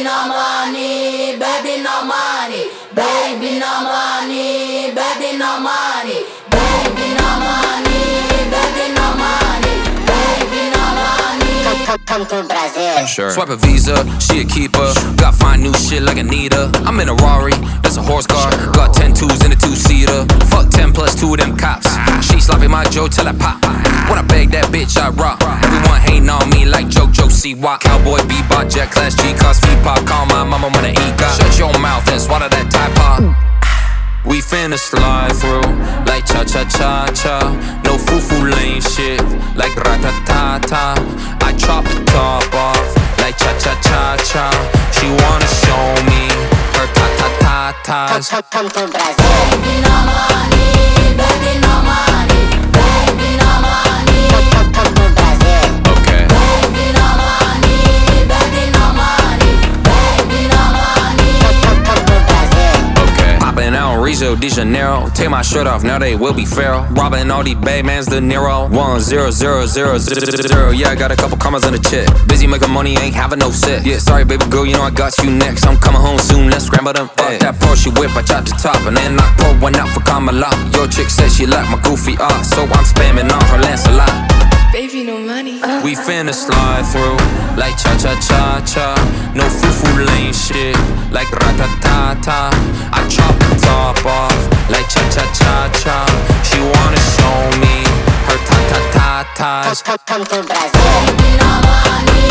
Baby no money, baby no money, baby no money, baby no money, baby no money, baby no money, baby no money. Come to Brazil. Sure. Swipe a Visa, she a keeper. Got fine new shit like Anita. I'm in a Rari, that's a horse car. Got 10 twos in a two-seater. Fuck 10 plus 2 of them cops. She sloppy my Joe till I pop. When I beg that bitch, I rock. Everyone hating on me like Joe see why. Cowboy bebop, jet class G cars, feet pop. Call my mama when I eat God. Shut your mouth and swallow that Tide Pod. We finna slide through like cha-cha-cha-cha. No foo-foo lane shit like rat-ta-ta-ta. I chop the top off like cha-cha-cha-cha. She wanna show me her ta-ta-ta-tas. Come to Brazil. Baby no money, baby no money, baby no money. Come to Brazil. Okay. Baby no money, baby no money, baby no money. Come to Brazil. Okay. Poppin' out Rio de Janeiro. Take my shirt off, now they will be feral. Robbing all these bad mans, De Niro. 1-0-0-0-0-0. Yeah, I got a couple commas on the chip. Busy making money, ain't having no sit. Yeah, sorry, baby girl, you know I got you next. I'm coming home soon, let's scramble them eggs. That Porsche whip, I chop the top, and then I pour one out for Kamala. Your chick says she like my goofy art, so I'm spamming on her Lancelot. Baby, no money. We finna slide through like cha-cha-cha-cha. No foo-foo lane shit like rat-ta-ta-ta. I chop the top off like cha-cha-cha-cha. She wanna show me her ta-ta-ta-tas. Come to Brazil. Baby no money,